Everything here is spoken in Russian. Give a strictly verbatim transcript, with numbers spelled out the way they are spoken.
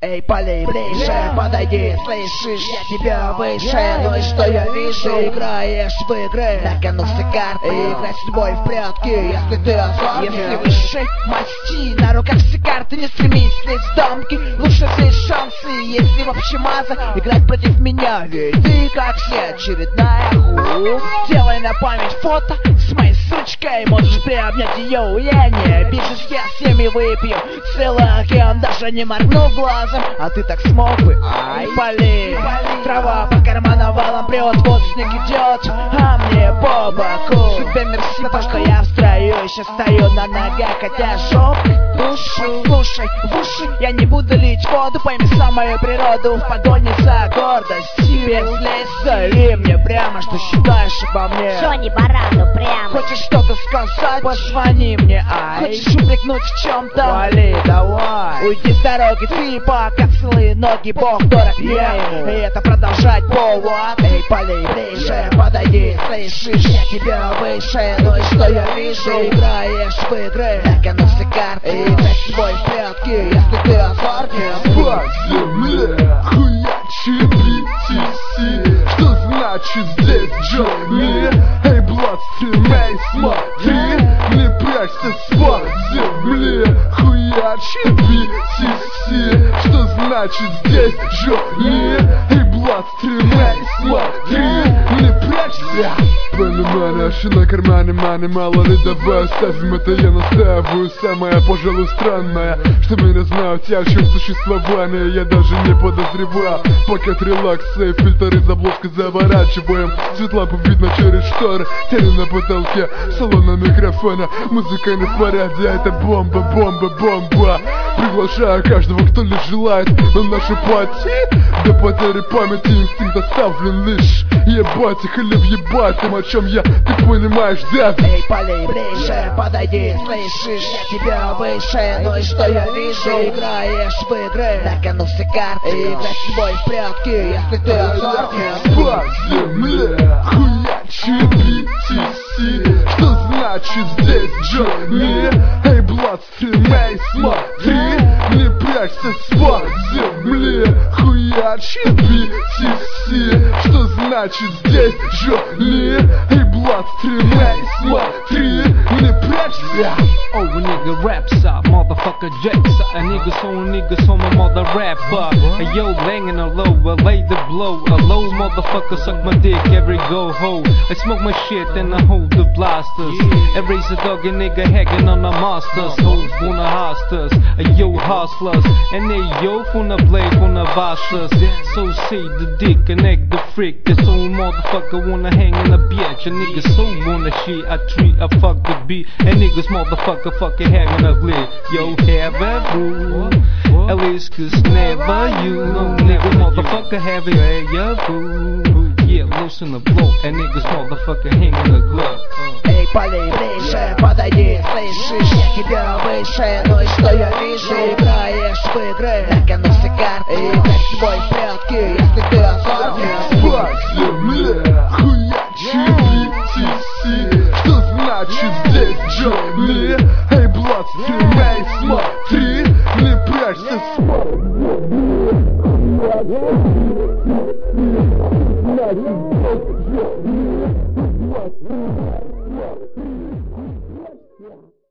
Эй, полей ближе, подойди, слышишь, я тебя выше. Ну и что я вижу? Играешь в игры, на кону все карты. Играть с тобой в прятки, если ты озорный. Если высшей масти, на руках все карты. Не стремись лезть в дамки, лучше взять шансы. Если вообще маза, играть против меня. Ведь ты, как все, очередная ху. Сделай на память фото с моей сучкой. Можешь приобнять ее, я не обижусь. Я с всеми выпью целый океан, даже не моргнув глазом. А ты так смог бы? Ай, полей, трава по карманам валом прет, вот снег идет, а мне по боку. Судьбе мерси, потому что я в строю, еще стою на ногах, хотя жоп душу. Слушай, в уши я не буду лить воду, пойми самую природу в погоне за гордостью. Если зови мне прямо, что считаешь обо мне. Что не барану прямо. Хочешь что-то сказать? Позвони мне, ай. Хочешь упрекнуть в чем-то? Вали, давай. Уйди с дороги, ты пока целые ноги, Бог дорог я ему. И это продолжать повод. Эй, полей ближе, подойди, слышишь, я тебя выше. Ну и что я вижу? Играешь в игры, на кону все карты. Играть с тобой в прятки, если ты озорный. По земле хуячи би ти си. Что значит здесь Джонни? Эй, Блад, стримей, смотри, не прячься по земле. Хуячи би ти си. Что значит здесь Джонни? Эй, Блад, стримей, смотри, не прячься. Понимаю, наши на кармане мани, мало ли давай оставим это, я настаиваю. Самое, пожалуй, странное, что меня знают я, о чем существование я даже не подозревал. Пакет релакса и фильтры за обложкой заворачиваем. Цвет лампы видно через шторы, тени на потолке, салон на микрофона. Музыка не в порядке, это бомба, бомба, бомба. Приглашаю каждого, кто лишь желает на нашу пати. До потери памяти инстинкт оставлен лишь. Ебать их или въебать им, о чем я, ты понимаешь, да? Эй, полей ближе, подойди, слышишь, я тебя выше. Ну и что я вижу? Играешь в игры, на кону все карты. Играть с тобой в прятки, если ты озорный. По земле хуячи би ти си. Что значит здесь Джонни? Эй, Блад, стримей, смотри, не прячься по земле. Хуячи би ти си. Что значит здесь Джонни? Эй, Блад, стримей, смотри, не прячься. Oh, a nigga raps up, motherfucker jacks up. A nigga so a nigga so my mother rapper. Hey yo, banging a low, I lay the blow. A low motherfucker suck my dick every go ho. I smoke my shit and I hold the blasters. I raise a dog and nigga hacking on the masters. Hoes wanna hostas, hey yo hustlers. And they yo finna play finna vastas. So say the dick and egg the freak. This old motherfucker wanna hang in a bitch. A nigga so wanna shit, I treat, I fuck the beat. And niggas motherfucker fucking hanging ugly. Yo, have a rule. At least cause never you. Nigga motherfucker have it, hey, ya boo. Yeah, loosen the blow. And niggas motherfucker hanging the glove. Эй, полей ближе, подойди, слышишь, я тебя выше. Ну и что я вижу? Играешь в игры, на кону все карты. Играть с тобой в прятки, если ты озорный. По земле хуячи би ти си. Что значит здесь Джонни? Эй, Блад, стримей, смотри, не прячься по земле.